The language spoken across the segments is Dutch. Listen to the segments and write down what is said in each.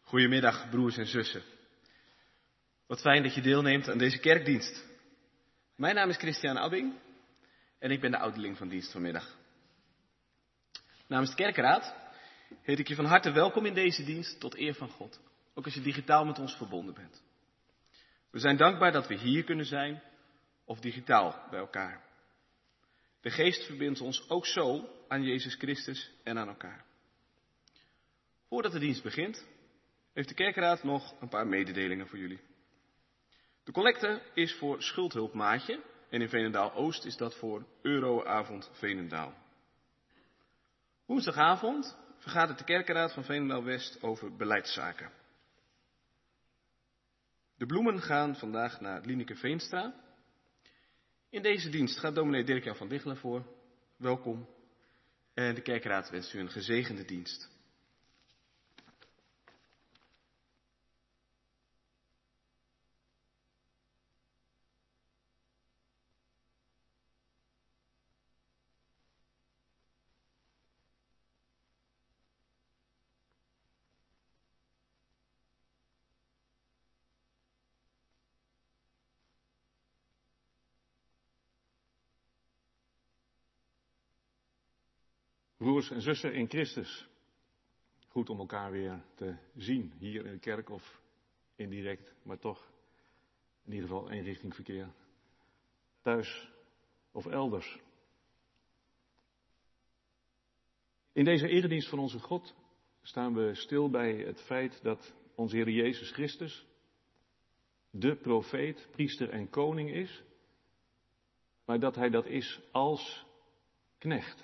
Goedemiddag, broers en zussen. Wat fijn dat je deelneemt aan deze kerkdienst. Mijn naam is Christian Abbing en ik ben de ouderling van dienst vanmiddag. Namens de kerkraad heet ik je van harte welkom in deze dienst tot eer van God. Ook als je digitaal met ons verbonden bent. We zijn dankbaar dat we hier kunnen zijn of digitaal bij elkaar. De geest verbindt ons ook zo aan Jezus Christus en aan elkaar. Voordat de dienst begint, heeft de kerkraad nog een paar mededelingen voor jullie. De collecte is voor Schuldhulp Maatje en in Veenendaal-Oost is dat voor Euroavond Veenendaal. Woensdagavond vergadert de kerkraad van Veenendaal-West over beleidszaken. De bloemen gaan vandaag naar Lieneke Veenstra. In deze dienst gaat dominee Dirk-Jan van Dichelen voor. Welkom. En de kerkraad wenst u een gezegende dienst. Broers en zussen in Christus, goed om elkaar weer te zien, hier in de kerk of indirect, maar toch in ieder geval één richting verkeer, thuis of elders. In deze eredienst van onze God staan we stil bij het feit dat onze Heer Jezus Christus de profeet, priester en koning is, maar dat hij dat is als knecht.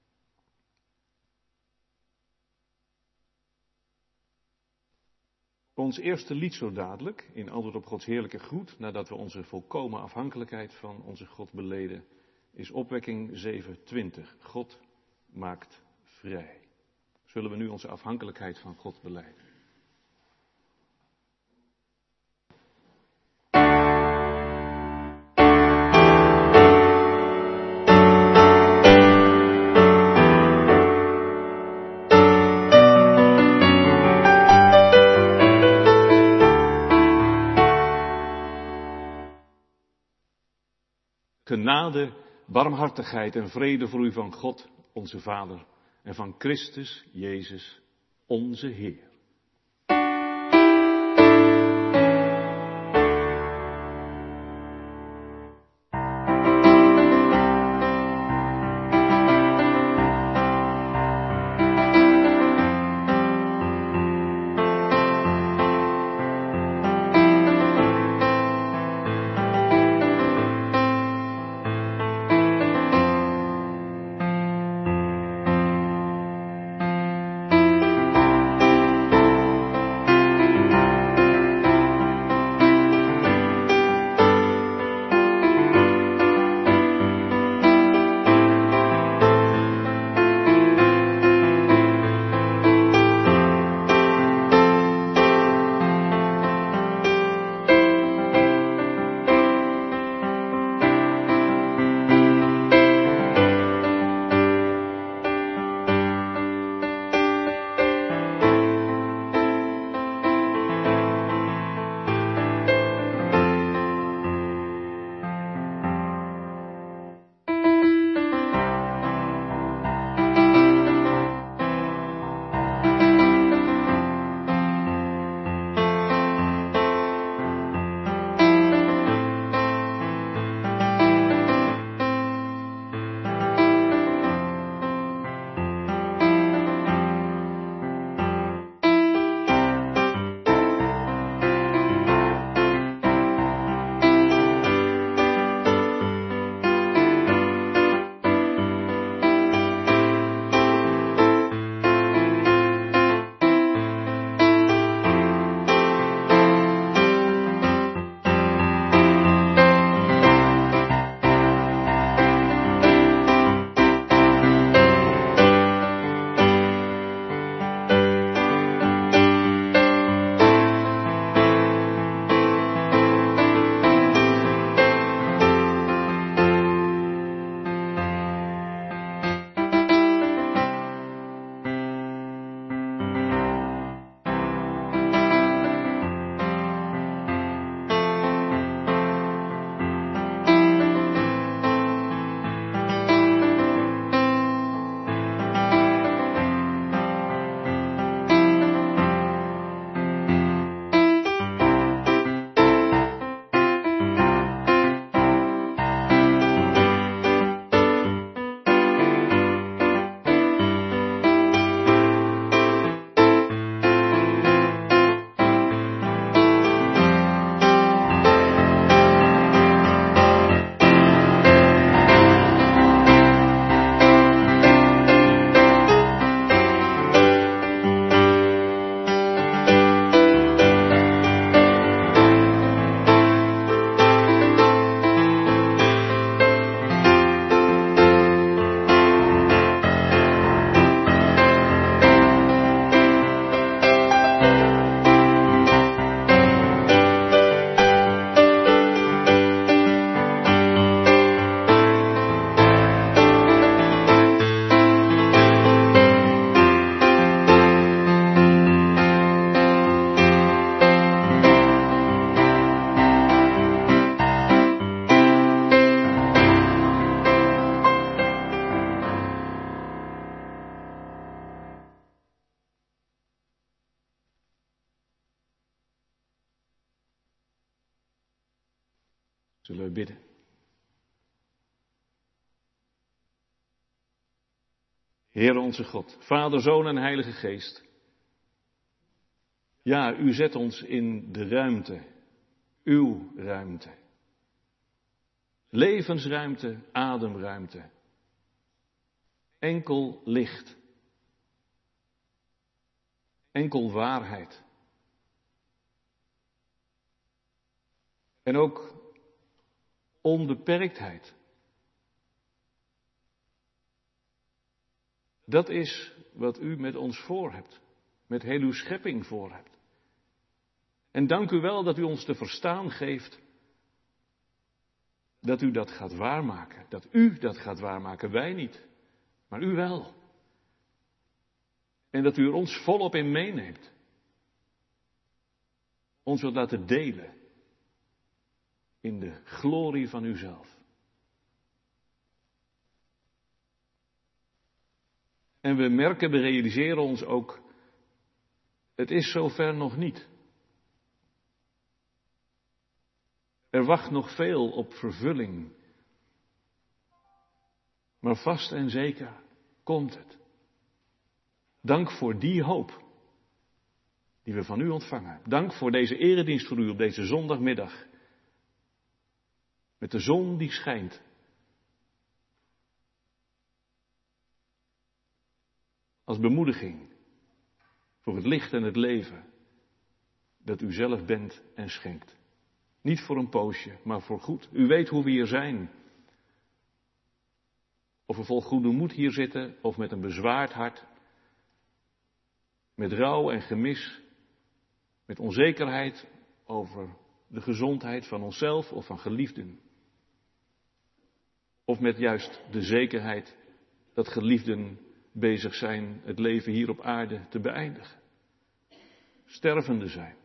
Ons eerste lied zo dadelijk, in antwoord op Gods heerlijke groet, nadat we onze volkomen afhankelijkheid van onze God beleden, is opwekking 7:20. God maakt vrij. Zullen we nu onze afhankelijkheid van God belijden? Genade, barmhartigheid en vrede voor u van God, onze Vader, en van Christus Jezus, onze Heer. Zullen we bidden? Heere onze God, Vader, Zoon en Heilige Geest. Ja, u zet ons in de ruimte, uw ruimte. Levensruimte, ademruimte. Enkel licht. Enkel waarheid. En ook onbeperktheid. Dat is wat u met ons voor hebt. Met heel uw schepping voor hebt. En dank u wel dat u ons te verstaan geeft dat u dat gaat waarmaken. Dat u dat gaat waarmaken, wij niet. Maar u wel. En dat u er ons volop in meeneemt. Ons wilt laten delen in de glorie van uzelf. En we merken, we realiseren ons ook, het is zover nog niet. Er wacht nog veel op vervulling. Maar vast en zeker komt het. Dank voor die hoop die we van u ontvangen. Dank voor deze eredienst voor u op deze zondagmiddag. Met de zon die schijnt. Als bemoediging voor het licht en het leven dat u zelf bent en schenkt. Niet voor een poosje, maar voor goed. U weet hoe we hier zijn. Of we vol goede moed hier zitten, of met een bezwaard hart. Met rouw en gemis. Met onzekerheid over de gezondheid van onszelf of van geliefden. Of met juist de zekerheid dat geliefden bezig zijn het leven hier op aarde te beëindigen. Stervende zijn.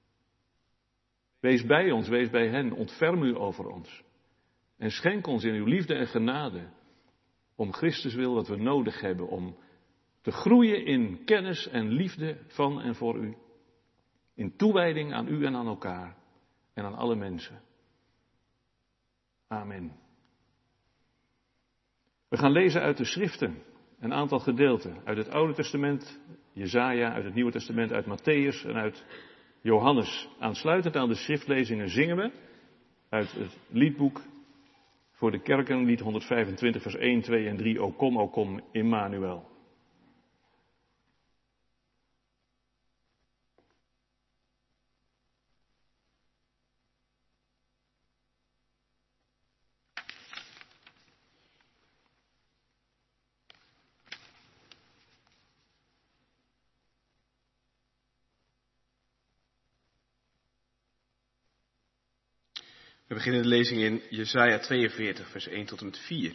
Wees bij ons, wees bij hen, ontferm u over ons. En schenk ons in uw liefde en genade, om Christus wil wat we nodig hebben, om te groeien in kennis en liefde van en voor u. In toewijding aan u en aan elkaar en aan alle mensen. Amen. We gaan lezen uit de schriften, een aantal gedeelten. Uit het Oude Testament, Jesaja, uit het Nieuwe Testament, uit Mattheüs en uit Johannes. Aansluitend aan de schriftlezingen zingen we uit het liedboek voor de kerken, lied 125, vers 1, 2 en 3, O kom, Immanuel. We beginnen de lezing in Jesaja 42, vers 1 tot en met 4.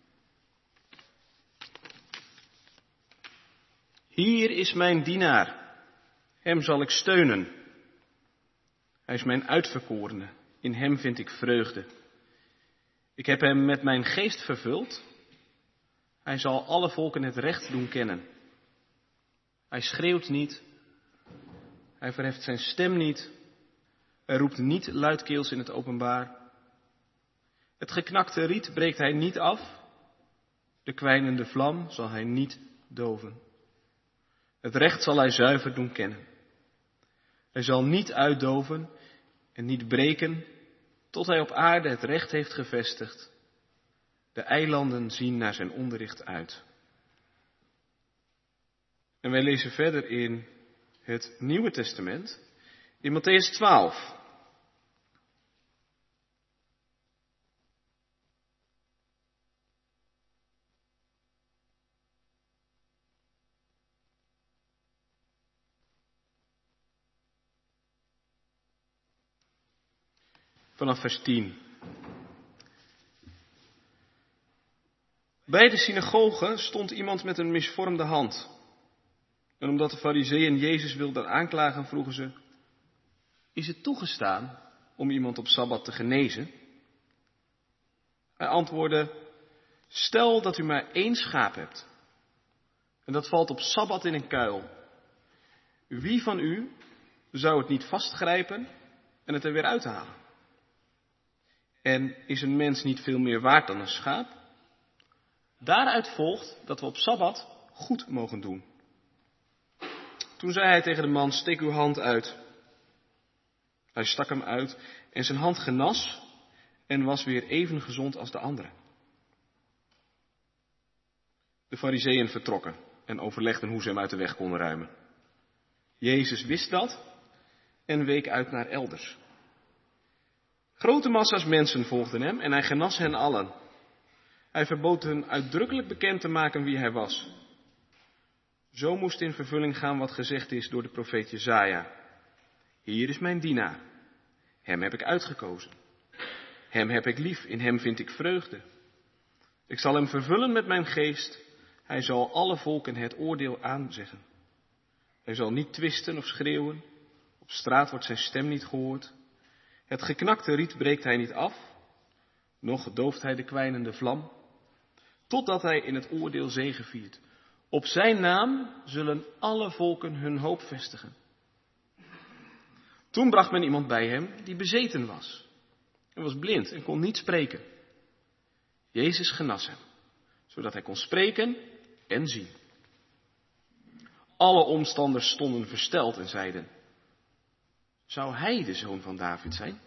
Hier is mijn dienaar, hem zal ik steunen. Hij is mijn uitverkorene, in hem vind ik vreugde. Ik heb hem met mijn geest vervuld. Hij zal alle volken het recht doen kennen. Hij schreeuwt niet, hij verheft zijn stem niet. Hij roept niet luidkeels in het openbaar. Het geknakte riet breekt hij niet af. De kwijnende vlam zal hij niet doven. Het recht zal hij zuiver doen kennen. Hij zal niet uitdoven en niet breken, tot hij op aarde het recht heeft gevestigd. De eilanden zien naar zijn onderricht uit. En wij lezen verder in het Nieuwe Testament, in Mattheüs 12. Vanaf vers 10. Bij de synagoge stond iemand met een misvormde hand. En omdat de Farizeeën Jezus wilden aanklagen, vroegen ze: Is het toegestaan om iemand op Sabbat te genezen? Hij antwoordde: Stel dat u maar 1 schaap hebt. En dat valt op Sabbat in een kuil. Wie van u zou het niet vastgrijpen en het er weer uithalen? En is een mens niet veel meer waard dan een schaap? Daaruit volgt dat we op Sabbat goed mogen doen. Toen zei hij tegen de man, steek uw hand uit. Hij stak hem uit en zijn hand genas en was weer even gezond als de andere. De Farizeeën vertrokken en overlegden hoe ze hem uit de weg konden ruimen. Jezus wist dat en week uit naar elders. Grote massa's mensen volgden hem en hij genas hen allen. Hij verbood hun uitdrukkelijk bekend te maken wie hij was. Zo moest in vervulling gaan wat gezegd is door de profeet Jesaja. Hier is mijn dienaar. Hem heb ik uitgekozen. Hem heb ik lief, in hem vind ik vreugde. Ik zal hem vervullen met mijn geest. Hij zal alle volken het oordeel aanzeggen. Hij zal niet twisten of schreeuwen. Op straat wordt zijn stem niet gehoord. Het geknakte riet breekt hij niet af. Nog dooft hij de kwijnende vlam. Totdat hij in het oordeel zegeviert. Op zijn naam zullen alle volken hun hoop vestigen. Toen bracht men iemand bij hem die bezeten was. Hij was blind en kon niet spreken. Jezus genas hem, zodat hij kon spreken en zien. Alle omstanders stonden versteld en zeiden, zou hij de zoon van David zijn?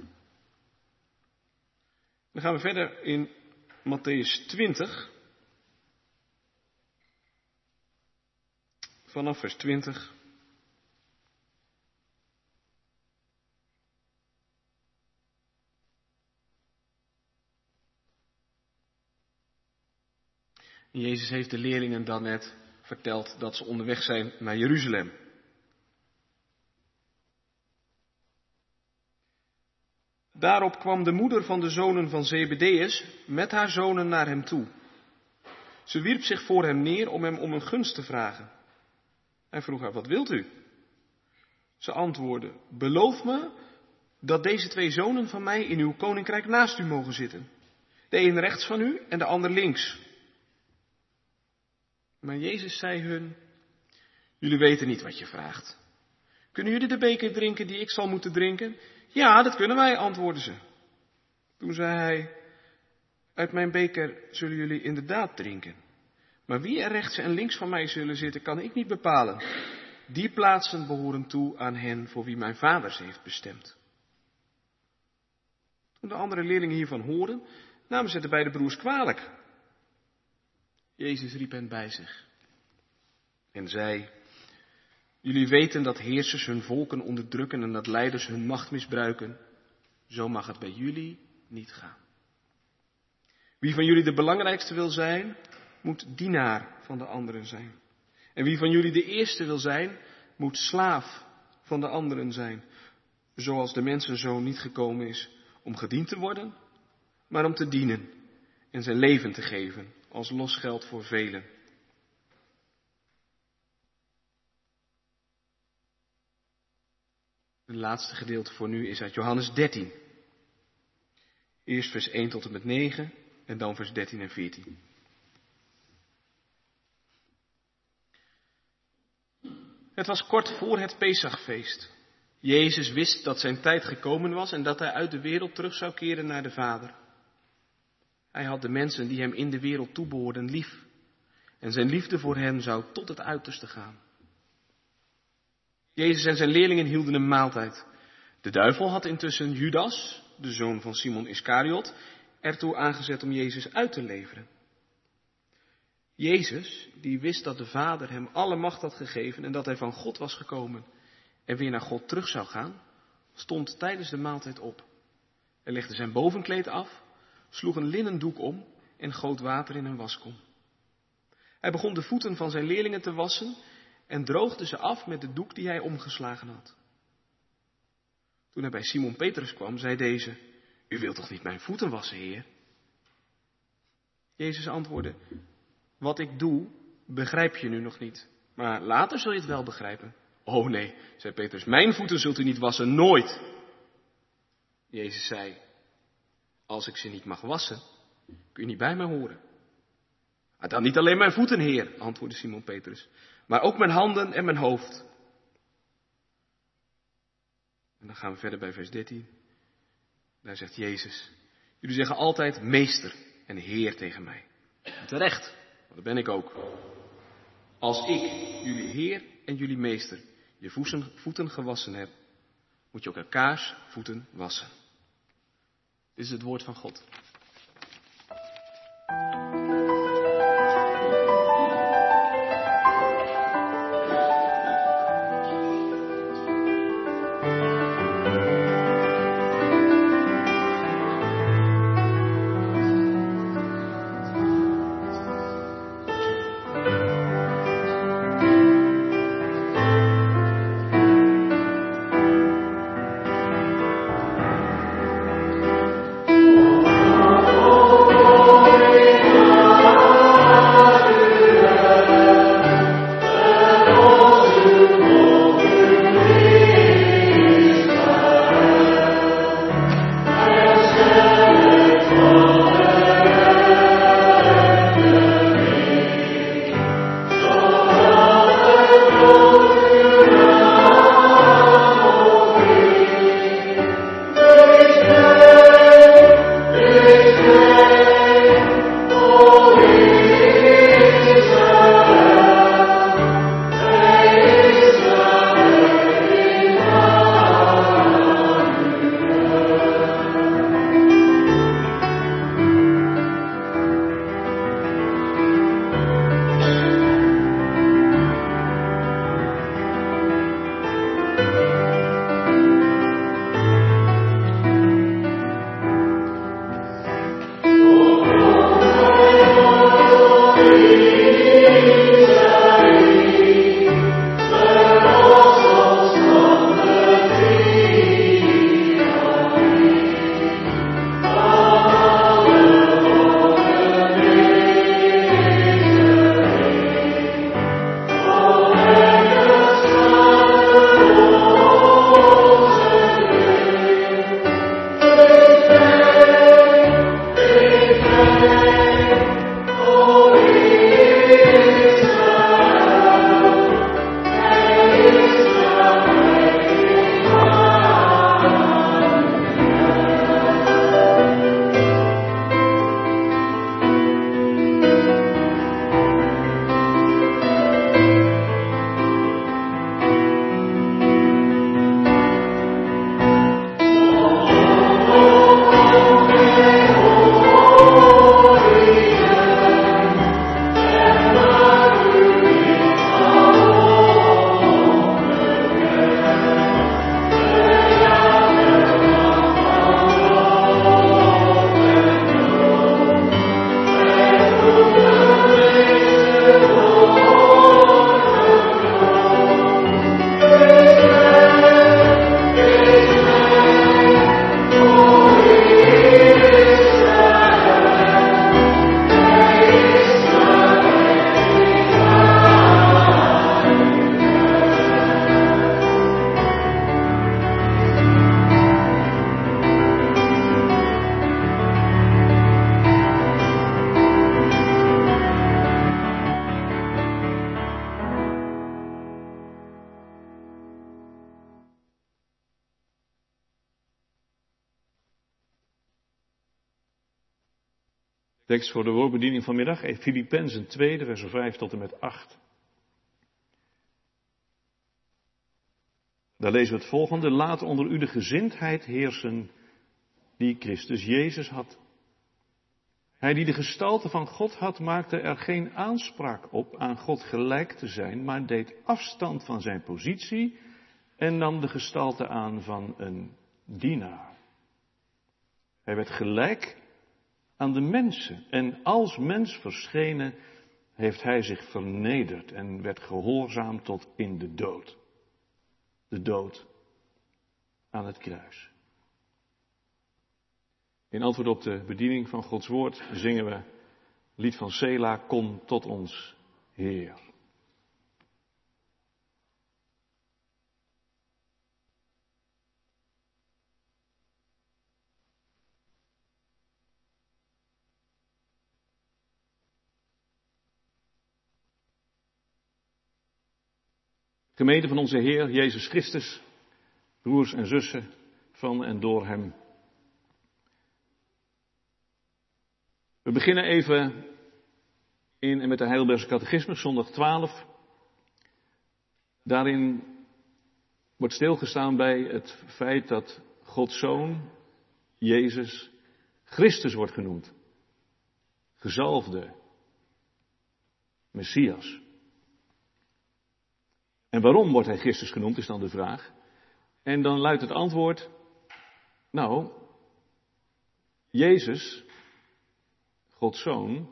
Dan gaan we verder in Mattheüs 20. Vanaf vers 20. Jezus heeft de leerlingen dan net verteld dat ze onderweg zijn naar Jeruzalem. Daarop kwam de moeder van de zonen van Zebedeus met haar zonen naar hem toe. Ze wierp zich voor hem neer om hem om een gunst te vragen. Hij vroeg haar, wat wilt u? Ze antwoordde, beloof me dat deze 2 zonen van mij in uw koninkrijk naast u mogen zitten. De een rechts van u en de ander links. Maar Jezus zei hun, jullie weten niet wat je vraagt. Kunnen jullie de beker drinken die ik zal moeten drinken? Ja, dat kunnen wij, antwoordden ze. Toen zei hij, uit mijn beker zullen jullie inderdaad drinken. Maar wie er rechts en links van mij zullen zitten, kan ik niet bepalen. Die plaatsen behoren toe aan hen voor wie mijn vader ze heeft bestemd. Toen de andere leerlingen hiervan hoorden, namen ze de beide broers kwalijk. Jezus riep hen bij zich en zei, jullie weten dat heersers hun volken onderdrukken en dat leiders hun macht misbruiken. Zo mag het bij jullie niet gaan. Wie van jullie de belangrijkste wil zijn, moet dienaar van de anderen zijn. En wie van jullie de eerste wil zijn, moet slaaf van de anderen zijn. Zoals de mensenzoon niet gekomen is om gediend te worden, maar om te dienen en zijn leven te geven als losgeld voor velen. Het laatste gedeelte voor nu is uit Johannes 13. Eerst vers 1 tot en met 9 en dan vers 13 en 14. Het was kort voor het Pesachfeest. Jezus wist dat zijn tijd gekomen was en dat hij uit de wereld terug zou keren naar de Vader. Hij had de mensen die hem in de wereld toebehoorden lief. En zijn liefde voor hen zou tot het uiterste gaan. Jezus en zijn leerlingen hielden een maaltijd. De duivel had intussen Judas, de zoon van Simon Iskariot, ertoe aangezet om Jezus uit te leveren. Jezus, die wist dat de Vader hem alle macht had gegeven en dat hij van God was gekomen en weer naar God terug zou gaan, stond tijdens de maaltijd op. Hij legde zijn bovenkleed af, sloeg een linnen doek om en goot water in een waskom. Hij begon de voeten van zijn leerlingen te wassen en droogde ze af met de doek die hij omgeslagen had. Toen hij bij Simon Petrus kwam, zei deze, u wilt toch niet mijn voeten wassen, Heer? Jezus antwoordde, wat ik doe, begrijp je nu nog niet, maar later zul je het wel begrijpen. Oh nee, zei Petrus, mijn voeten zult u niet wassen, nooit. Jezus zei, als ik ze niet mag wassen, kun je niet bij mij horen. Dan niet alleen mijn voeten, Heer, antwoordde Simon Petrus, maar ook mijn handen en mijn hoofd. En dan gaan we verder bij vers 13. Daar zegt Jezus, Jullie zeggen altijd meester en heer tegen mij. En terecht, want dat ben ik ook. Als ik, jullie heer en jullie meester, je voeten gewassen heb, moet je ook elkaars voeten wassen. Dit is het woord van God. Tekst voor de woordbediening vanmiddag, Filippenzen 2, versen 5 tot en met 8. Daar lezen we het volgende. Laat onder u de gezindheid heersen die Christus Jezus had. Hij die de gestalte van God had, maakte er geen aanspraak op aan God gelijk te zijn, maar deed afstand van zijn positie en nam de gestalte aan van een dienaar. Hij werd gelijk aan de mensen en als mens verschenen heeft hij zich vernederd en werd gehoorzaam tot in de dood. De dood aan het kruis. In antwoord op de bediening van Gods woord zingen we lied van Sela, kom tot ons Heer. Gemeente van onze Heer Jezus Christus, broers en zussen van en door Hem. We beginnen even met de Heidelbergse Catechismus, zondag 12. Daarin wordt stilgestaan bij het feit dat Gods Zoon, Jezus, Christus wordt genoemd. Gezalfde, Messias. En waarom wordt hij Christus genoemd, is dan de vraag. En dan luidt het antwoord, nou, Jezus, Gods Zoon,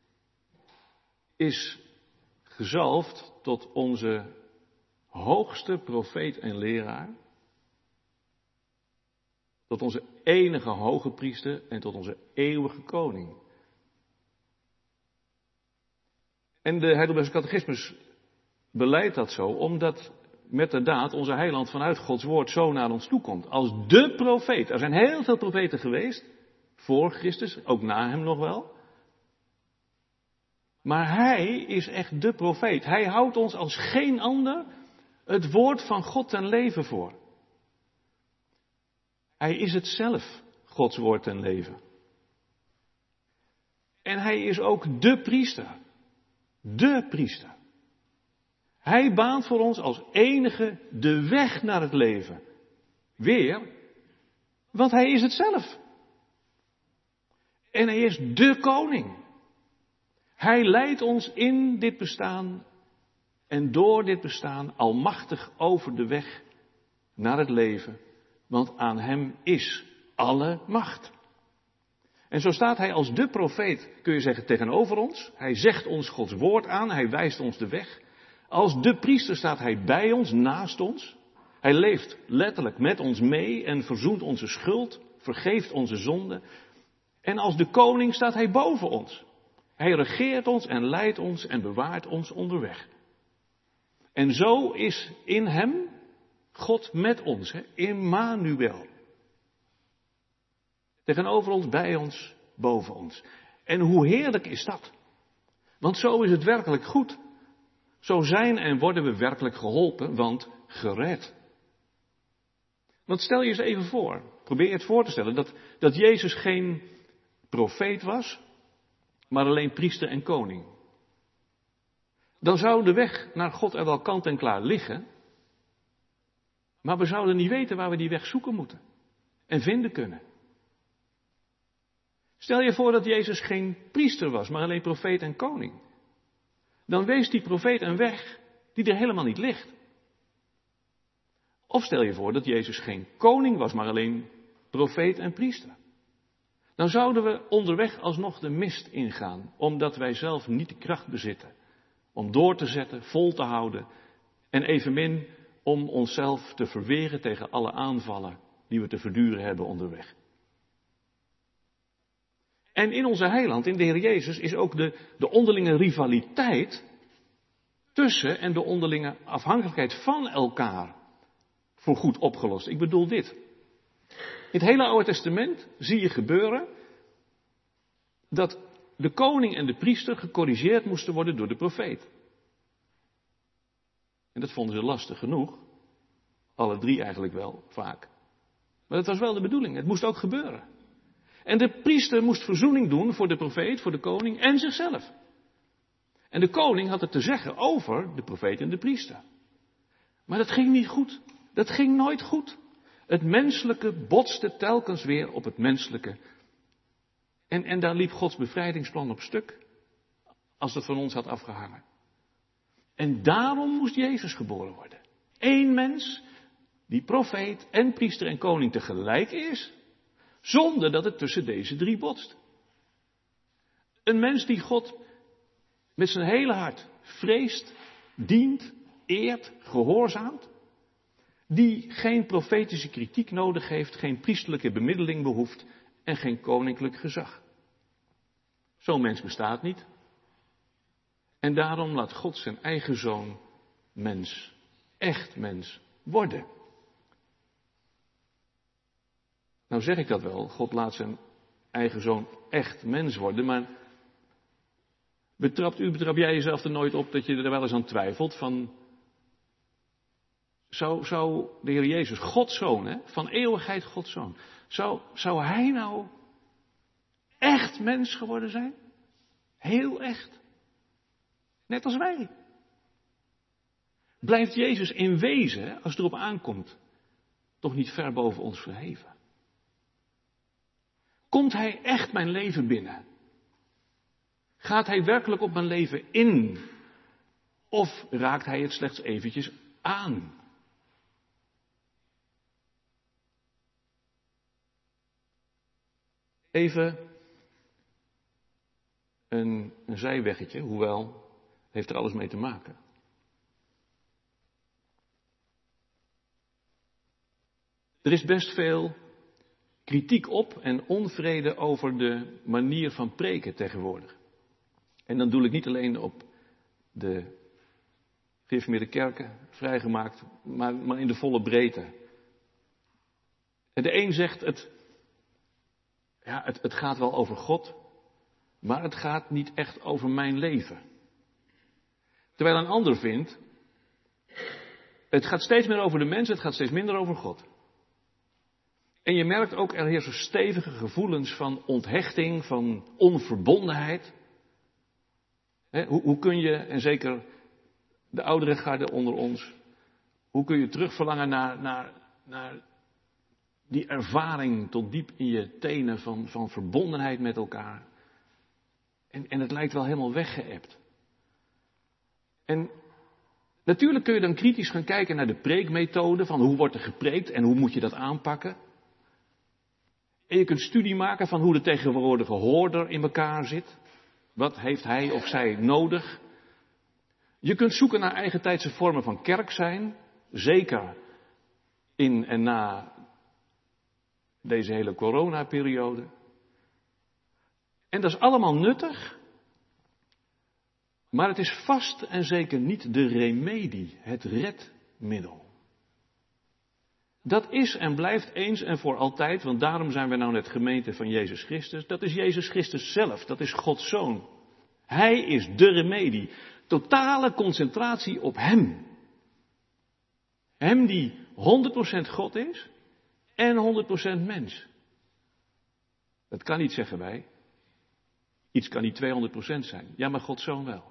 is gezalfd tot onze hoogste profeet en leraar, tot onze enige hoge priester en tot onze eeuwige koning. En de Heidelbergse Catechismus beleidt dat zo, omdat met de daad onze heiland vanuit Gods woord zo naar ons toe komt. Als de profeet. Er zijn heel veel profeten geweest, voor Christus, ook na hem nog wel. Maar hij is echt de profeet. Hij houdt ons als geen ander het woord van God ten leven voor. Hij is het zelf, Gods woord ten leven. En hij is ook de priester. De priester. Hij baant voor ons als enige de weg naar het leven. Weer, want hij is het zelf. En hij is de koning. Hij leidt ons in dit bestaan en door dit bestaan almachtig over de weg naar het leven. Want aan hem is alle macht. En zo staat hij als de profeet, kun je zeggen, tegenover ons. Hij zegt ons Gods woord aan, hij wijst ons de weg. Als de priester staat hij bij ons, naast ons. Hij leeft letterlijk met ons mee en verzoent onze schuld, vergeeft onze zonden. En als de koning staat hij boven ons. Hij regeert ons en leidt ons en bewaart ons onderweg. En zo is in hem God met ons, Immanuel. Tegenover ons, bij ons, boven ons. En hoe heerlijk is dat? Want zo is het werkelijk goed. Zo zijn en worden we werkelijk geholpen, want gered. Want stel je eens even voor, probeer je het voor te stellen, dat Jezus geen profeet was, maar alleen priester en koning. Dan zou de weg naar God er wel kant en klaar liggen, maar we zouden niet weten waar we die weg zoeken moeten en vinden kunnen. Stel je voor dat Jezus geen priester was, maar alleen profeet en koning. Dan wees die profeet een weg die er helemaal niet ligt. Of stel je voor dat Jezus geen koning was, maar alleen profeet en priester. Dan zouden we onderweg alsnog de mist ingaan, omdat wij zelf niet de kracht bezitten om door te zetten, vol te houden en evenmin om onszelf te verweren tegen alle aanvallen die we te verduren hebben onderweg. En in onze heiland, in de Heer Jezus, is ook de onderlinge rivaliteit tussen en de onderlinge afhankelijkheid van elkaar voorgoed opgelost. Ik bedoel dit. In het hele Oude Testament zie je gebeuren dat de koning en de priester gecorrigeerd moesten worden door de profeet. En dat vonden ze lastig genoeg. Alle drie eigenlijk wel, vaak. Maar dat was wel de bedoeling. Het moest ook gebeuren. En de priester moest verzoening doen voor de profeet, voor de koning en zichzelf. En de koning had het te zeggen over de profeet en de priester. Maar dat ging niet goed. Dat ging nooit goed. Het menselijke botste telkens weer op het menselijke. En daar liep Gods bevrijdingsplan op stuk. Als dat van ons had afgehangen. En daarom moest Jezus geboren worden. Eén mens die profeet en priester en koning tegelijk is. Zonder dat het tussen deze drie botst. Een mens die God met zijn hele hart vreest, dient, eert, gehoorzaamt. Die geen profetische kritiek nodig heeft, geen priesterlijke bemiddeling behoeft en geen koninklijk gezag. Zo'n mens bestaat niet. En daarom laat God zijn eigen zoon mens, echt mens, worden. Nou zeg ik dat wel, God laat zijn eigen zoon echt mens worden, maar betrap jij jezelf er nooit op dat je er wel eens aan twijfelt van, zou de Heer Jezus, Gods zoon, van eeuwigheid Gods zoon, zou hij nou echt mens geworden zijn? Heel echt. Net als wij. Blijft Jezus in wezen, als het erop aankomt, toch niet ver boven ons verheven? Komt Hij echt mijn leven binnen? Gaat Hij werkelijk op mijn leven in? Of raakt Hij het slechts eventjes aan? Even een zijweggetje, hoewel heeft er alles mee te maken. Er is best veel kritiek op en onvrede over de manier van preken tegenwoordig. En dan doe ik niet alleen op de gereformeerde kerken, vrijgemaakt, maar in de volle breedte. En de een zegt het gaat wel over God, maar het gaat niet echt over mijn leven. Terwijl een ander vindt, het gaat steeds meer over de mens, het gaat steeds minder over God. En je merkt ook, er heersen stevige gevoelens van onthechting, van onverbondenheid. Hoe kun je, en zeker de oudere garde onder ons, hoe kun je terugverlangen naar die ervaring tot diep in je tenen van verbondenheid met elkaar. En het lijkt wel helemaal weggeëpt. En natuurlijk kun je dan kritisch gaan kijken naar de preekmethode, van hoe wordt er gepreekt en hoe moet je dat aanpakken. En je kunt studie maken van hoe de tegenwoordige hoorder in elkaar zit. Wat heeft hij of zij nodig? Je kunt zoeken naar eigentijdse vormen van kerk zijn. Zeker in en na deze hele coronaperiode. En dat is allemaal nuttig. Maar het is vast en zeker niet de remedie, het redmiddel. Dat is en blijft eens en voor altijd, want daarom zijn we nou net gemeente van Jezus Christus. Dat is Jezus Christus zelf, dat is Gods Zoon. Hij is de remedie. Totale concentratie op Hem. Hem die 100% God is en 100% mens. Dat kan niet, zeggen wij. Iets kan niet 200% zijn. Ja, maar Gods Zoon wel.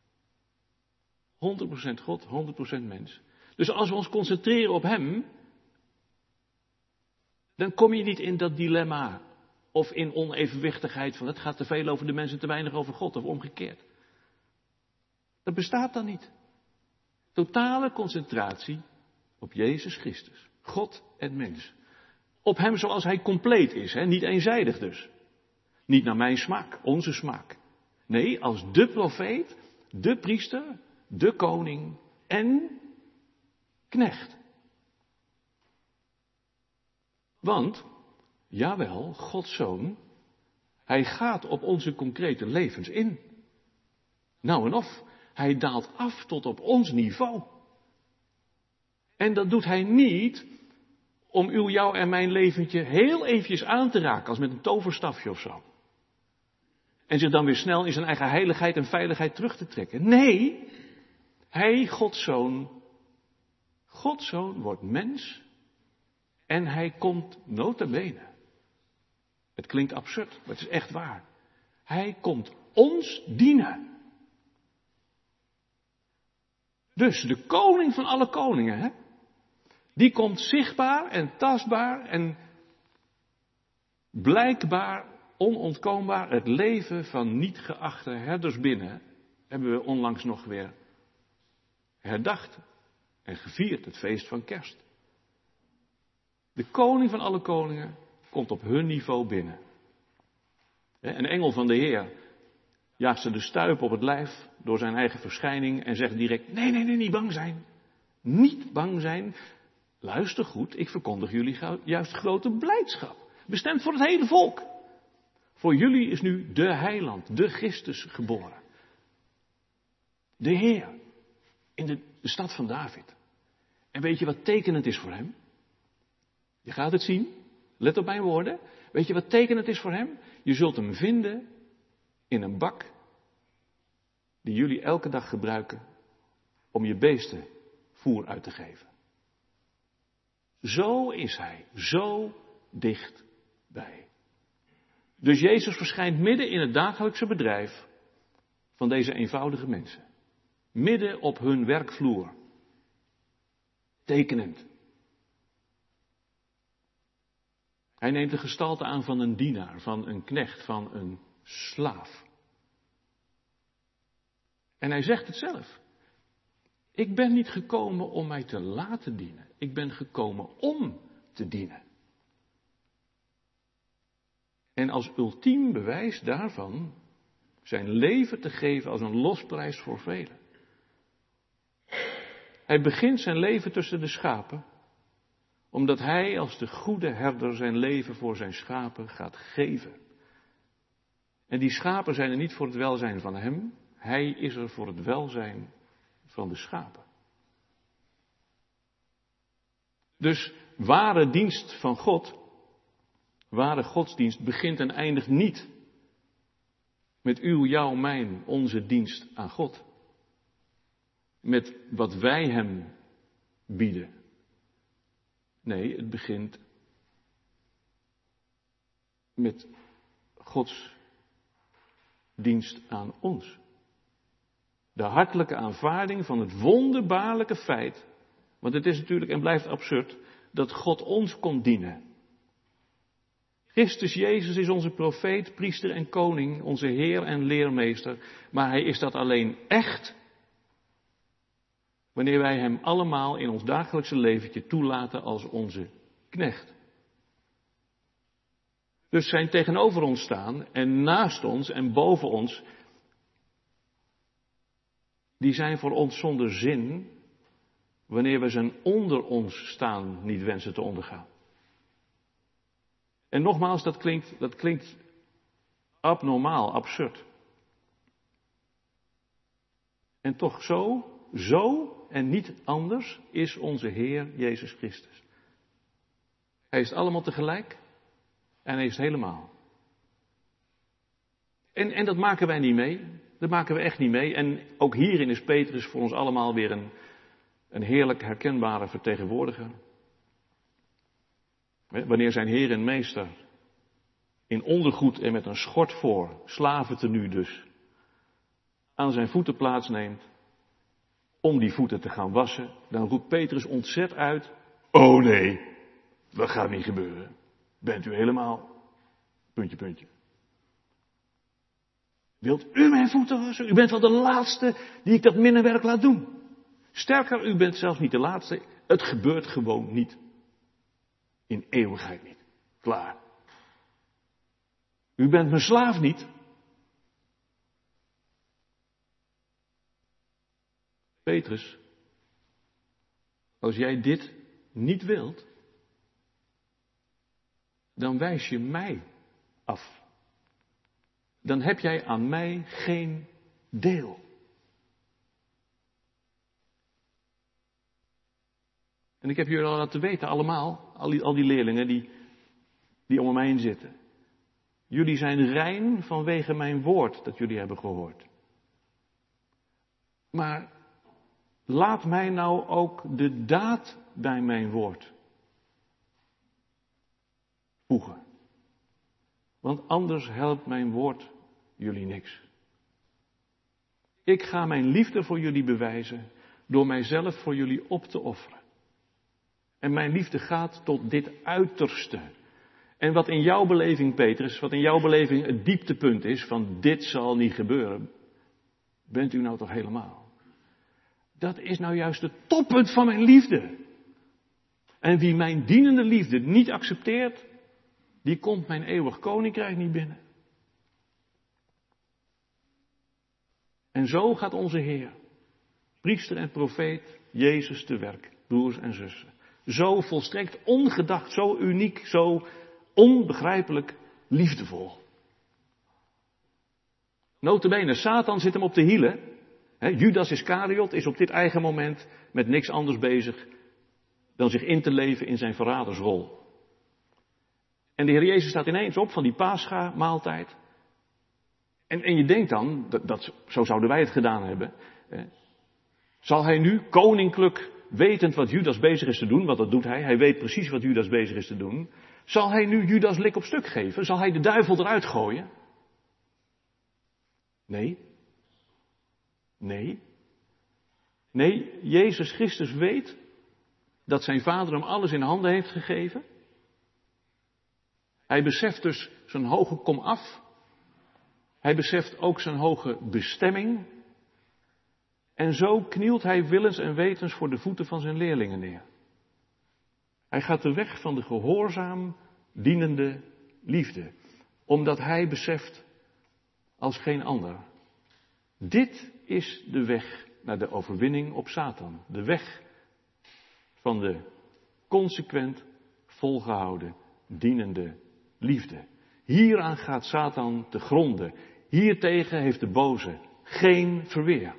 100% God, 100% mens. Dus als we ons concentreren op Hem, dan kom je niet in dat dilemma of in onevenwichtigheid van het gaat te veel over de mens en te weinig over God of omgekeerd. Dat bestaat dan niet. Totale concentratie op Jezus Christus, God en mens. Op Hem zoals Hij compleet is, niet eenzijdig dus. Niet naar mijn smaak, onze smaak. Nee, als de profeet, de priester, de koning en knecht. Want, jawel, Gods Zoon, Hij gaat op onze concrete levens in. Nou en of, Hij daalt af tot op ons niveau. En dat doet Hij niet om jou en mijn leventje heel eventjes aan te raken, als met een toverstafje of zo. En zich dan weer snel in zijn eigen heiligheid en veiligheid terug te trekken. Nee, Hij, Gods Zoon wordt mens en Hij komt nota bene. Het klinkt absurd, maar het is echt waar. Hij komt ons dienen. Dus de koning van alle koningen, die komt zichtbaar en tastbaar en blijkbaar, onontkoombaar het leven van niet geachte herders binnen. Hebben we onlangs nog weer herdacht en gevierd, het feest van Kerst. De koning van alle koningen komt op hun niveau binnen. Een engel van de Heer jaagt ze de stuip op het lijf door zijn eigen verschijning en zegt direct, nee, niet bang zijn. Niet bang zijn. Luister goed, ik verkondig jullie juist grote blijdschap. Bestemd voor het hele volk. Voor jullie is nu de heiland, de Christus geboren. De Heer in de stad van David. En weet je wat tekenend is voor hem? Je gaat het zien. Let op mijn woorden. Weet je wat tekenend is voor hem? Je zult hem vinden in een bak die jullie elke dag gebruiken om je beesten voer uit te geven. Zo is hij, zo dichtbij. Dus Jezus verschijnt midden in het dagelijkse bedrijf van deze eenvoudige mensen. Midden op hun werkvloer. Tekenend. Hij neemt de gestalte aan van een dienaar, van een knecht, van een slaaf. En hij zegt het zelf. Ik ben niet gekomen om mij te laten dienen. Ik ben gekomen om te dienen. En als ultiem bewijs daarvan zijn leven te geven als een losprijs voor velen. Hij begint zijn leven tussen de schapen, omdat hij als de goede herder zijn leven voor zijn schapen gaat geven. En die schapen zijn er niet voor het welzijn van hem, hij is er voor het welzijn van de schapen. Dus ware dienst van God, ware godsdienst begint en eindigt niet met uw, jouw, mijn, onze dienst aan God. Met wat wij hem bieden. Nee, het begint met Gods dienst aan ons. De hartelijke aanvaarding van het wonderbaarlijke feit, want het is natuurlijk en blijft absurd, dat God ons komt dienen. Christus Jezus is onze profeet, priester en koning, onze Heer en leermeester, maar hij is dat alleen echt wanneer wij hem allemaal in ons dagelijkse leventje toelaten als onze knecht. Dus zijn tegenover ons staan en naast ons en boven ons, die zijn voor ons zonder zin wanneer we zijn onder ons staan niet wensen te ondergaan. En nogmaals, dat klinkt abnormaal, absurd. En toch zo en niet anders is onze Heer Jezus Christus. Hij is allemaal tegelijk en hij is helemaal. En dat maken wij niet mee. Dat maken we echt niet mee. En ook hierin is Petrus voor ons allemaal weer een heerlijk herkenbare vertegenwoordiger. Wanneer zijn Heer en Meester in ondergoed en met een schort voor, slaventenu dus, aan zijn voeten plaatsneemt, om die voeten te gaan wassen, dan roept Petrus ontzet uit, oh nee, dat gaat niet gebeuren. Bent u helemaal, puntje. Wilt u mijn voeten wassen? U bent wel de laatste die ik dat minderwerk laat doen. Sterker, u bent zelfs niet de laatste. Het gebeurt gewoon niet. In eeuwigheid niet. Klaar. U bent mijn slaaf niet. Petrus, als jij dit niet wilt, dan wijs je mij af. Dan heb jij aan mij geen deel. En ik heb jullie al laten weten, allemaal, al die leerlingen die om me heen zitten. Jullie zijn rein vanwege mijn woord dat jullie hebben gehoord. Maar laat mij nou ook de daad bij mijn woord voegen. Want anders helpt mijn woord jullie niks. Ik ga mijn liefde voor jullie bewijzen door mijzelf voor jullie op te offeren. En mijn liefde gaat tot dit uiterste. En wat in jouw beleving, Petrus, wat in jouw beleving het dieptepunt is van dit zal niet gebeuren, bent u nou toch helemaal? Dat is nou juist het toppunt van mijn liefde. En wie mijn dienende liefde niet accepteert, die komt mijn eeuwig koninkrijk niet binnen. En zo gaat onze Heer, priester en profeet, Jezus te werk, broers en zussen. Zo volstrekt ongedacht, zo uniek, zo onbegrijpelijk liefdevol. Nota bene, Satan zit hem op de hielen. Judas Iscariot is op dit eigen moment met niks anders bezig dan zich in te leven in zijn verradersrol. En de Heer Jezus staat ineens op van die Pascha-maaltijd. En je denkt dan, zo zouden wij het gedaan hebben. Zal hij nu koninklijk, wetend wat Judas bezig is te doen, want dat doet hij. Hij weet precies wat Judas bezig is te doen. Zal hij nu Judas lik op stuk geven? Zal hij de duivel eruit gooien? Nee. Nee. Nee, Jezus Christus weet dat zijn Vader hem alles in handen heeft gegeven. Hij beseft dus zijn hoge komaf. Hij beseft ook zijn hoge bestemming. En zo knielt hij willens en wetens voor de voeten van zijn leerlingen neer. Hij gaat de weg van de gehoorzaam dienende liefde. Omdat hij beseft als geen ander. Dit is de weg naar de overwinning op Satan. De weg van de consequent volgehouden dienende liefde. Hieraan gaat Satan te gronde. Hiertegen heeft de boze geen verweer.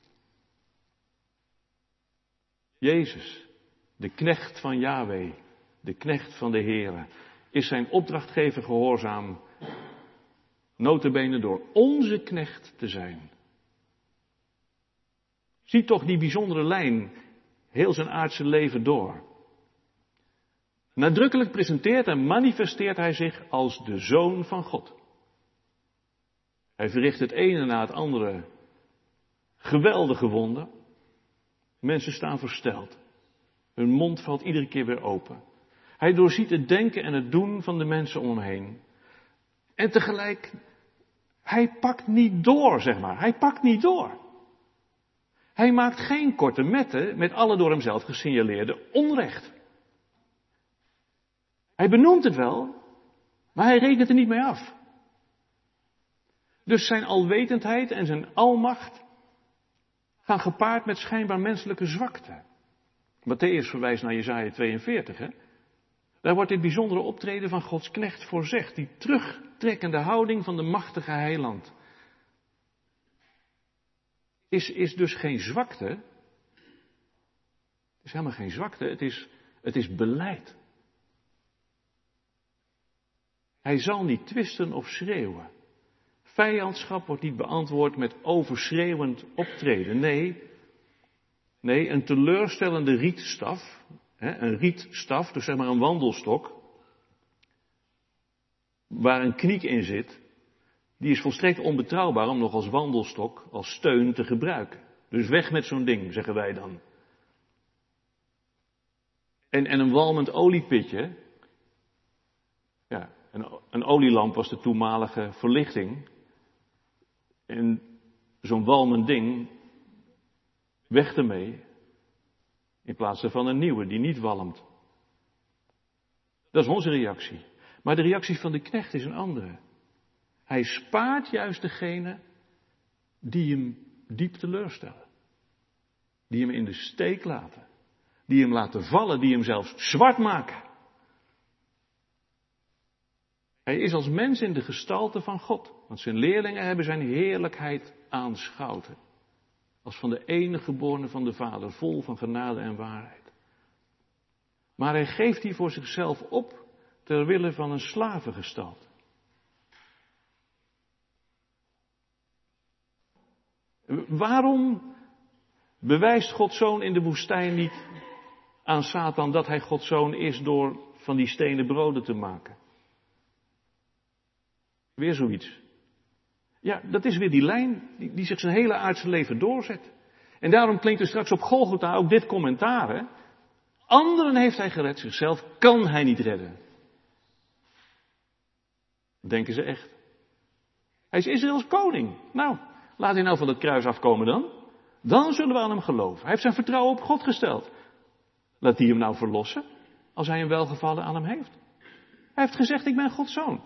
Jezus, de knecht van Yahweh, de knecht van de Heere, is zijn opdrachtgever gehoorzaam, nota bene door onze knecht te zijn. Zie toch die bijzondere lijn heel zijn aardse leven door. Nadrukkelijk presenteert en manifesteert hij zich als de Zoon van God. Hij verricht het ene na het andere geweldige wonder. Mensen staan versteld. Hun mond valt iedere keer weer open. Hij doorziet het denken en het doen van de mensen om hem heen. En tegelijk, hij pakt niet door, zeg maar. Hij pakt niet door. Hij maakt geen korte metten met alle door hemzelf gesignaleerde onrecht. Hij benoemt het wel, maar hij rekent er niet mee af. Dus zijn alwetendheid en zijn almacht gaan gepaard met schijnbaar menselijke zwakte. Matthäus verwijst naar Jesaja 42, hè. Daar wordt dit bijzondere optreden van Gods knecht voorzegd. Die terugtrekkende houding van de machtige heiland. Is dus geen zwakte. Het is helemaal geen zwakte, het is beleid. Hij zal niet twisten of schreeuwen. Vijandschap wordt niet beantwoord met overschreeuwend optreden. Nee, een teleurstellende rietstaf, een rietstaf, dus zeg maar een wandelstok, waar een kniek in zit, die is volstrekt onbetrouwbaar om nog als wandelstok, als steun te gebruiken. Dus weg met zo'n ding, zeggen wij dan. En een walmend oliepitje, ja, een olielamp was de toenmalige verlichting. En zo'n walmend ding, weg ermee, in plaats van een nieuwe die niet walmt. Dat is onze reactie. Maar de reactie van de knecht is een andere. Hij spaart juist degene die hem diep teleurstellen. Die hem in de steek laten. Die hem laten vallen, die hem zelfs zwart maken. Hij is als mens in de gestalte van God. Want zijn leerlingen hebben zijn heerlijkheid aanschouwd. Als van de enige geborene van de Vader, vol van genade en waarheid. Maar hij geeft die voor zichzelf op, ter wille van een slavengestalte. Waarom bewijst Gods Zoon in de woestijn niet aan Satan dat hij Gods Zoon is door van die stenen broden te maken? Weer zoiets. Ja, dat is weer die lijn die zich zijn hele aardse leven doorzet. En daarom klinkt er straks op Golgotha ook dit commentaar. Hè? Anderen heeft hij gered, zichzelf kan hij niet redden. Denken ze echt. Hij is Israëls koning. Nou, laat hij nou van het kruis afkomen dan. Dan zullen we aan hem geloven. Hij heeft zijn vertrouwen op God gesteld. Laat die hem nou verlossen, als hij een welgevallen aan hem heeft. Hij heeft gezegd, ik ben Gods zoon.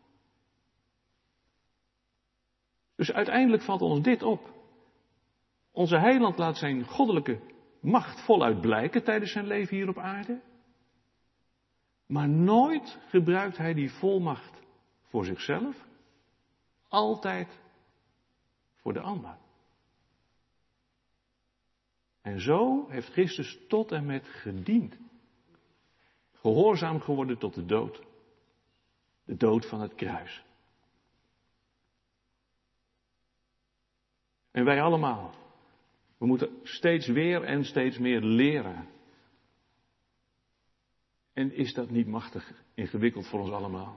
Dus uiteindelijk valt ons dit op. Onze heiland laat zijn goddelijke macht voluit blijken tijdens zijn leven hier op aarde. Maar nooit gebruikt hij die volmacht voor zichzelf. Altijd voor de ander. En zo heeft Christus tot en met gediend. Gehoorzaam geworden tot de dood. De dood van het kruis. En wij allemaal. We moeten steeds weer en steeds meer leren. En is dat niet machtig ingewikkeld voor ons allemaal?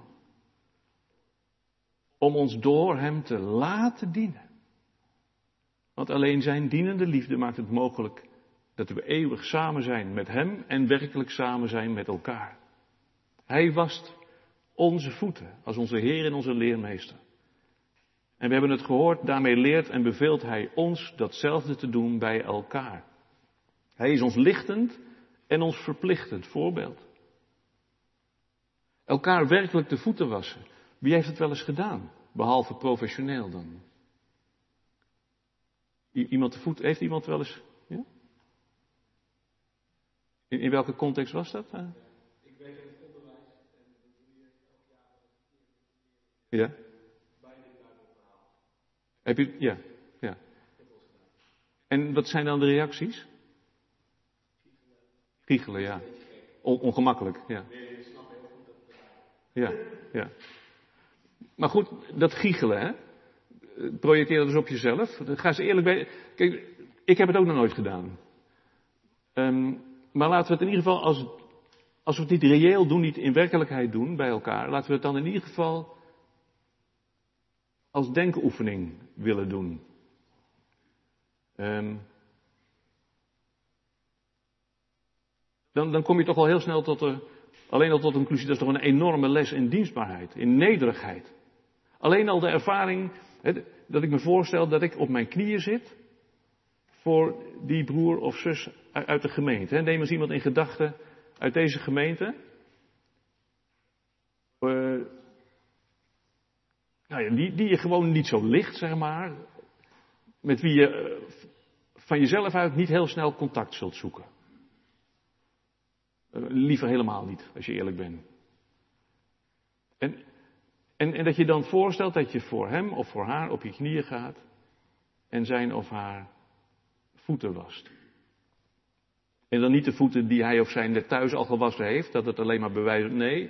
Om ons door hem te laten dienen. Want alleen zijn dienende liefde maakt het mogelijk dat we eeuwig samen zijn met hem en werkelijk samen zijn met elkaar. Hij wast onze voeten als onze Heer en onze leermeester. En we hebben het gehoord, daarmee leert en beveelt hij ons datzelfde te doen bij elkaar. Hij is ons lichtend en ons verplichtend voorbeeld. Elkaar werkelijk de voeten wassen. Wie heeft het wel eens gedaan? Behalve professioneel dan. Iemand de voet, heeft iemand wel eens? Ja? In welke context was dat? Ik werk in het onderwijs en we doen hier elk jaar. Ja? Bijna een Bijbelverhaal. Heb je, ja, ja. En wat zijn dan de reacties? Giechelen, ja. Ongemakkelijk, ja. Nee, ik snap heel goed dat het Ja, ja. Maar goed, dat giechelen, hè? Projecteer dat dus op jezelf. Ga eens eerlijk bij. Kijk, ik heb het ook nog nooit gedaan. Maar laten we het in ieder geval, als we het niet reëel doen, niet in werkelijkheid doen bij elkaar, laten we het dan in ieder geval als denkoefening willen doen. Dan kom je toch al heel snel alleen al tot de conclusie, dat is toch een enorme les in dienstbaarheid, in nederigheid. Alleen al de ervaring, dat ik me voorstel dat ik op mijn knieën zit voor die broer of zus uit de gemeente. Neem eens iemand in gedachten uit deze gemeente. Die je gewoon niet zo ligt, zeg maar. Met wie je van jezelf uit niet heel snel contact zult zoeken. Liever helemaal niet, als je eerlijk bent. En dat je dan voorstelt dat je voor hem of voor haar op je knieën gaat en zijn of haar voeten wast. En dan niet de voeten die hij of zij net thuis al gewassen heeft, dat het alleen maar bewijst. Nee.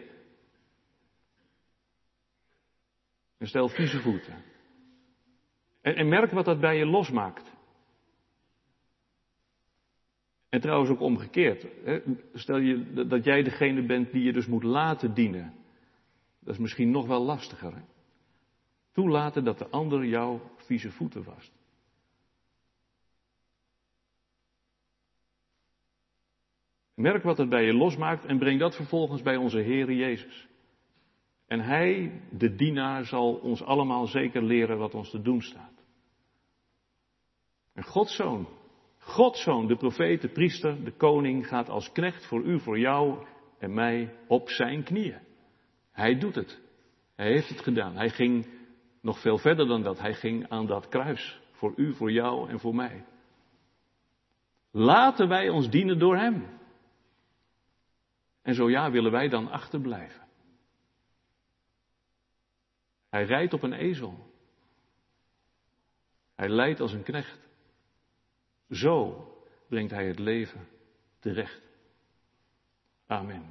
En stel vieze voeten. En merk wat dat bij je losmaakt. En trouwens ook omgekeerd. Stel je dat jij degene bent die je dus moet laten dienen. Dat is misschien nog wel lastiger. Hè? Toelaten dat de ander jouw vieze voeten wast. Merk wat het bij je losmaakt en breng dat vervolgens bij onze Heer Jezus. En Hij, de dienaar, zal ons allemaal zeker leren wat ons te doen staat. En Gods Zoon, de profeet, de priester, de koning, gaat als knecht voor u, voor jou en mij op zijn knieën. Hij doet het. Hij heeft het gedaan. Hij ging nog veel verder dan dat. Hij ging aan dat kruis. Voor u, voor jou en voor mij. Laten wij ons dienen door hem. En zo ja, willen wij dan achterblijven. Hij rijdt op een ezel. Hij lijdt als een knecht. Zo brengt hij het leven terecht. Amen.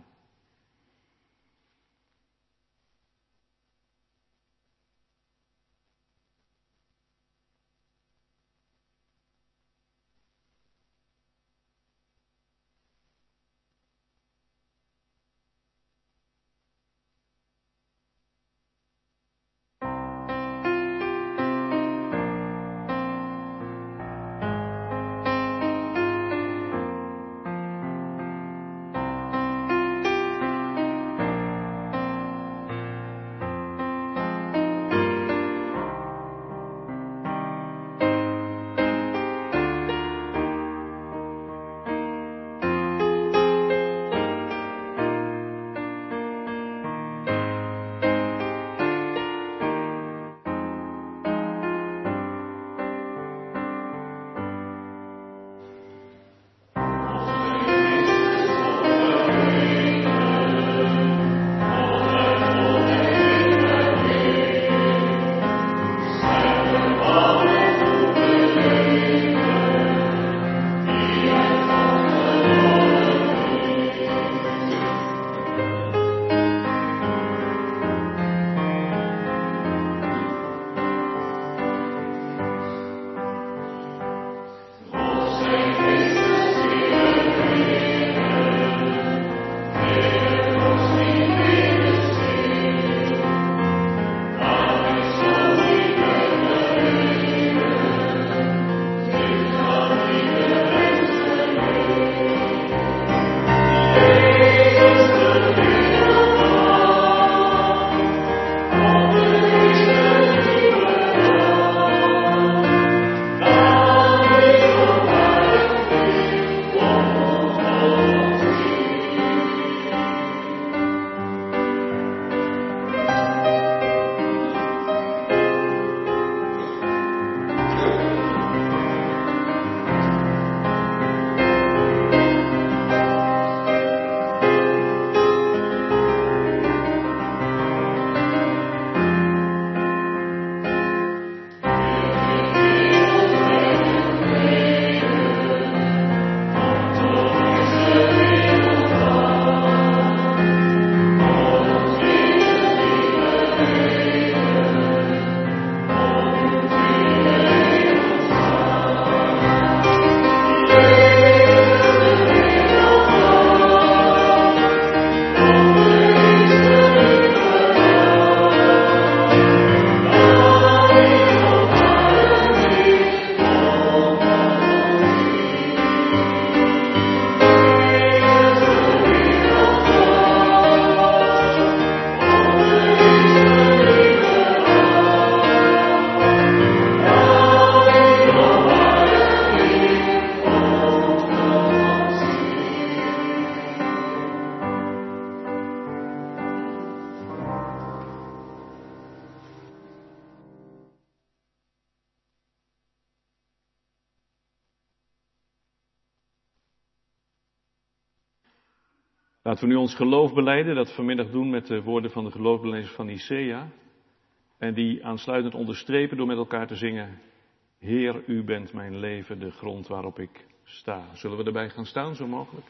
Laten we nu ons geloof belijden, dat we vanmiddag doen met de woorden van de geloofsbelijdenis van Nicea. En die aansluitend onderstrepen door met elkaar te zingen: Heer, u bent mijn leven, de grond waarop ik sta. Zullen we erbij gaan staan, zo mogelijk?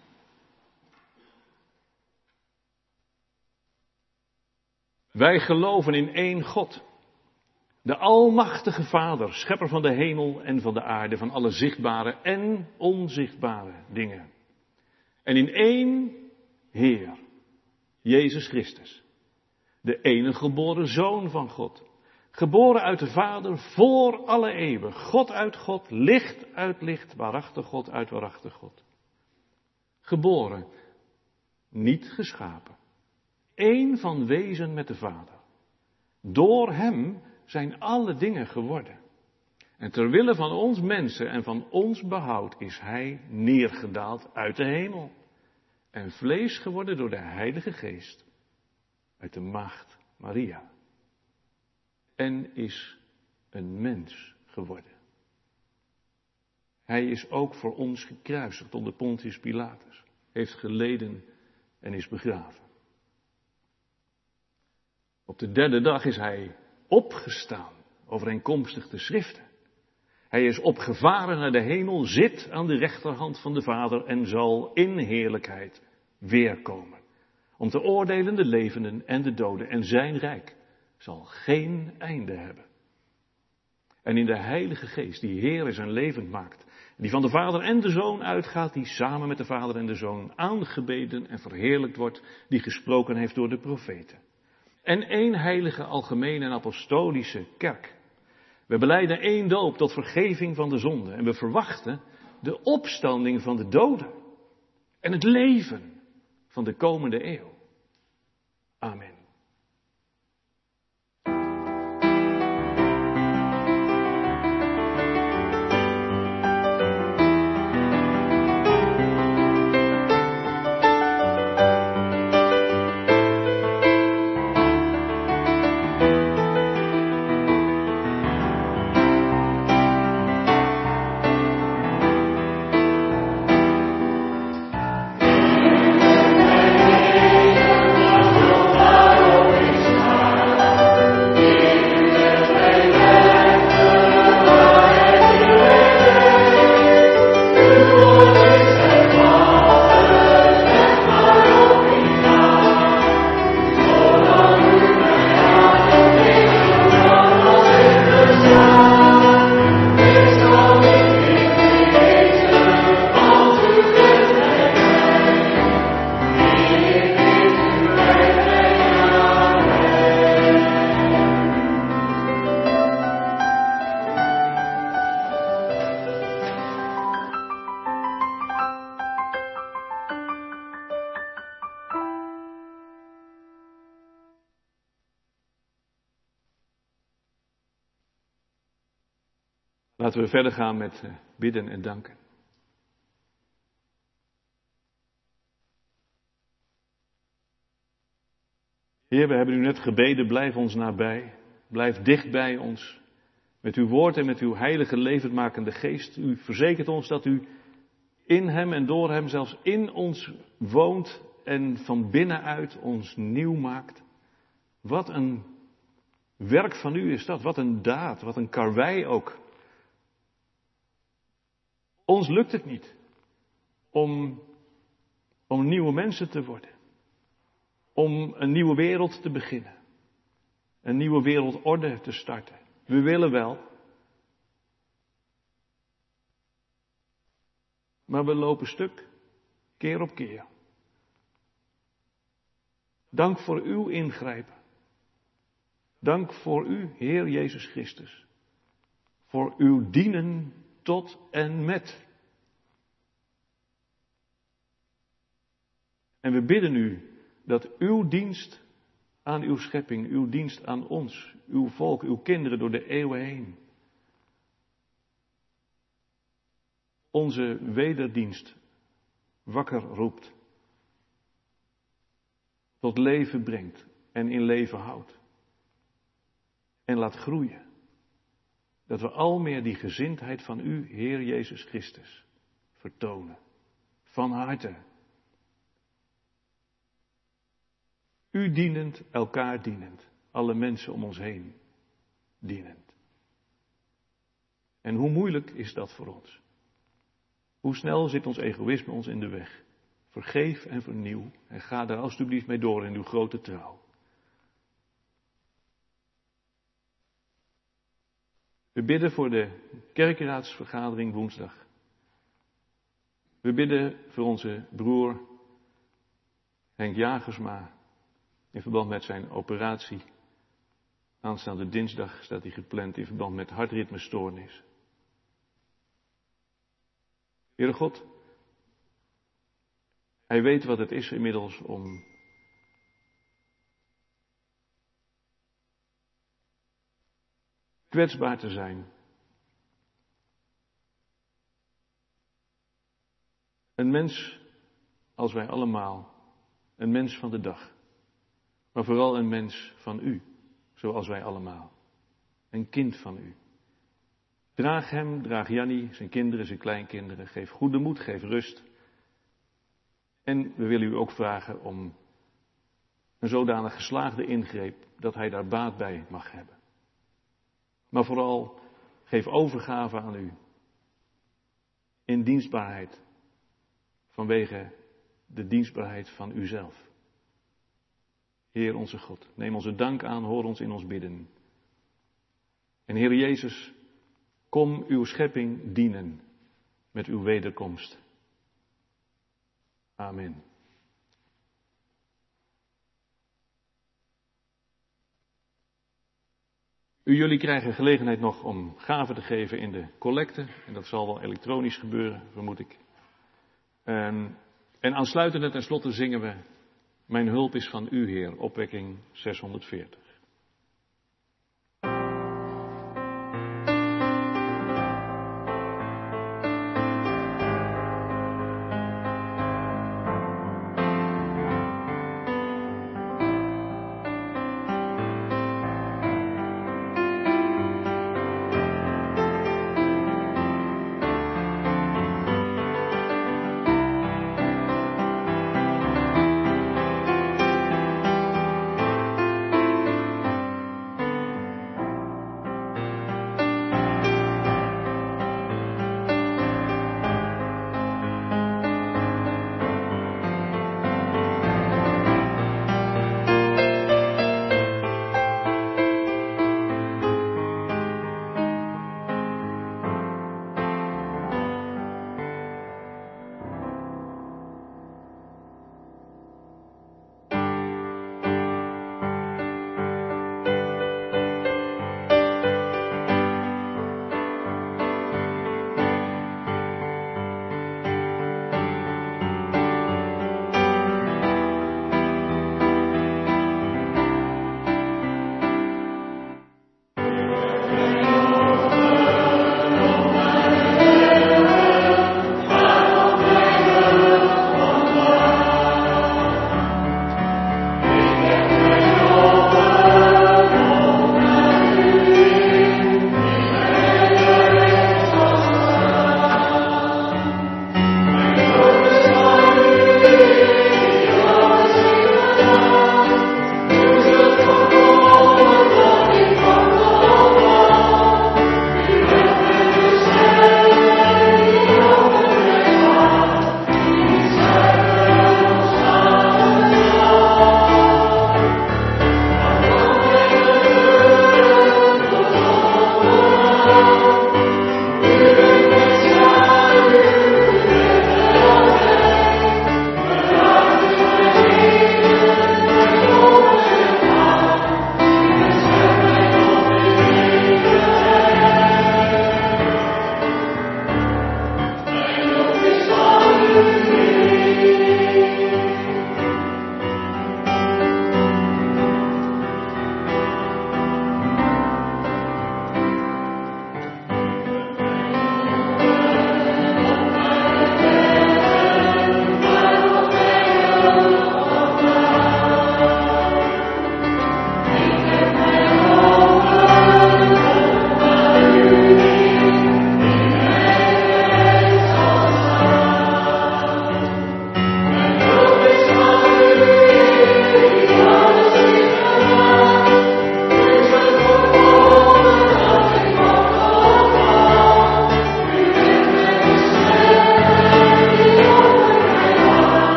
Wij geloven in één God, de almachtige Vader, schepper van de hemel en van de aarde, van alle zichtbare en onzichtbare dingen. En in één Heer, Jezus Christus, de enige geboren Zoon van God, geboren uit de Vader voor alle eeuwen, God uit God, licht uit licht, waarachtig God uit waarachtig God. Geboren, niet geschapen, één van wezen met de Vader. Door hem zijn alle dingen geworden. En ter wille van ons mensen en van ons behoud is hij neergedaald uit de hemel. En vlees geworden door de Heilige Geest uit de maagd Maria. En is een mens geworden. Hij is ook voor ons gekruisigd onder Pontius Pilatus. Heeft geleden en is begraven. Op de derde dag is hij opgestaan, overeenkomstig de schriften. Hij is opgevaren naar de hemel, zit aan de rechterhand van de Vader en zal in heerlijkheid weerkomen. Om te oordelen de levenden en de doden. En zijn rijk zal geen einde hebben. En in de Heilige Geest, die Heer is en levend maakt. Die van de Vader en de Zoon uitgaat, die samen met de Vader en de Zoon aangebeden en verheerlijkt wordt. Die gesproken heeft door de profeten. En één heilige, algemene en apostolische kerk. We belijden één doop tot vergeving van de zonde. En we verwachten de opstanding van de doden. En het leven van de komende eeuw. Amen. Laten we verder gaan met bidden en danken. Heer, we hebben u net gebeden, blijf ons nabij. Blijf dicht bij ons. Met uw woord en met uw heilige levendmakende geest. U verzekert ons dat u in hem en door hem zelfs in ons woont en van binnenuit ons nieuw maakt. Wat een werk van u is dat, wat een daad, wat een karwei ook. Ons lukt het niet om nieuwe mensen te worden. Om een nieuwe wereld te beginnen. Een nieuwe wereldorde te starten. We willen wel. Maar we lopen stuk, keer op keer. Dank voor uw ingrijpen. Dank voor u, Heer Jezus Christus. Voor uw dienen tot en met. En we bidden u dat uw dienst aan uw schepping, uw dienst aan ons, uw volk, uw kinderen door de eeuwen heen, onze wederdienst wakker roept, tot leven brengt en in leven houdt. En laat groeien. Dat we al meer die gezindheid van u, Heer Jezus Christus, vertonen. Van harte. U dienend, elkaar dienend. Alle mensen om ons heen dienend. En hoe moeilijk is dat voor ons? Hoe snel zit ons egoïsme ons in de weg? Vergeef en vernieuw en ga daar alstublieft mee door in uw grote trouw. We bidden voor de kerkraadsvergadering woensdag. We bidden voor onze broer Henk Jagersma in verband met zijn operatie. Aanstaande dinsdag staat hij gepland in verband met hartritmestoornis. Heere God, Hij weet wat het is inmiddels om kwetsbaar te zijn. Een mens als wij allemaal, een mens van de dag, maar vooral een mens van U, zoals wij allemaal, een kind van U. Draag hem, draag Jannie, zijn kinderen, zijn kleinkinderen, geef goede moed, geef rust. En we willen U ook vragen om een zodanig geslaagde ingreep dat hij daar baat bij mag hebben. Maar vooral geef overgave aan U. In dienstbaarheid. Vanwege de dienstbaarheid van Uzelf. Heer onze God, neem onze dank aan, hoor ons in ons bidden. En Heer Jezus, kom uw schepping dienen met uw wederkomst. Amen. Jullie krijgen gelegenheid nog om gaven te geven in de collecte. En dat zal wel elektronisch gebeuren, vermoed ik. En aansluitend tenslotte zingen we: Mijn hulp is van U, Heer, opwekking 640.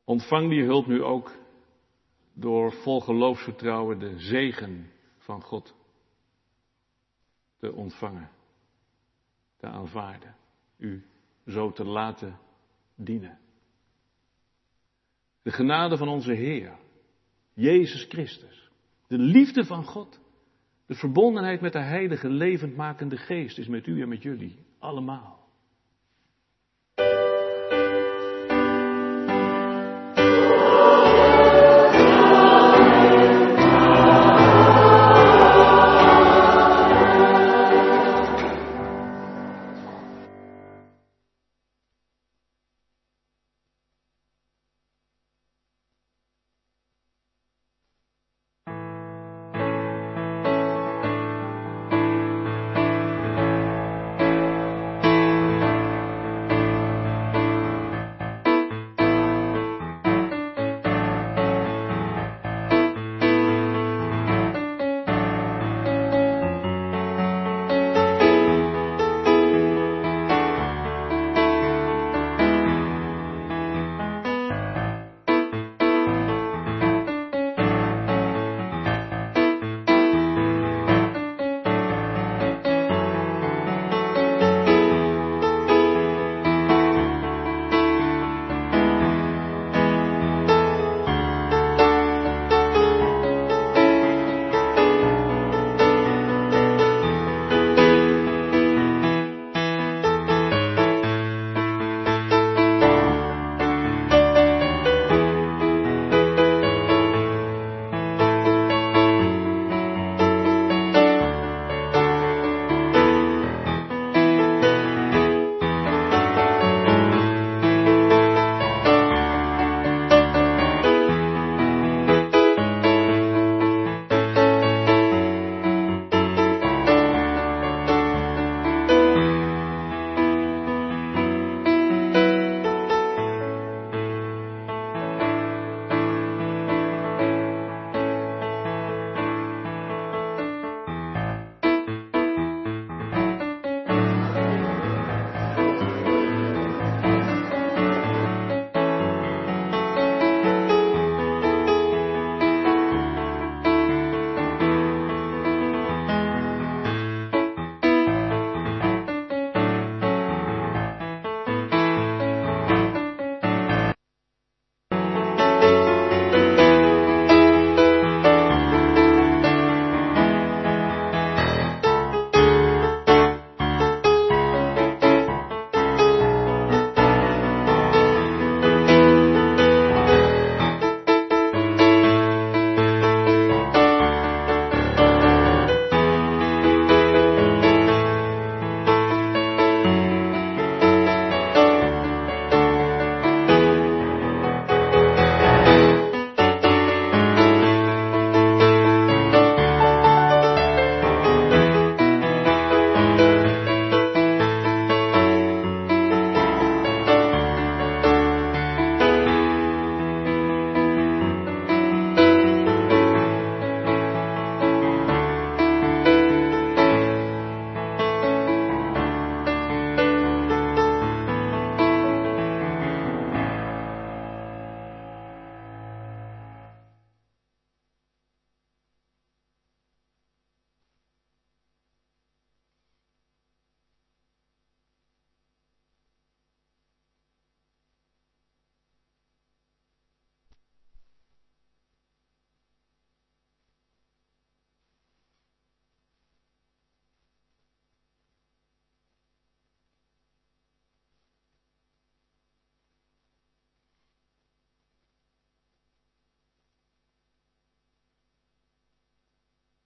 Ontvang die hulp nu ook door vol geloofsvertrouwen de zegen van God te ontvangen, te aanvaarden, u zo te laten dienen. De genade van onze Heer, Jezus Christus, de liefde van God, de verbondenheid met de heilige levendmakende geest is met u en met jullie allemaal.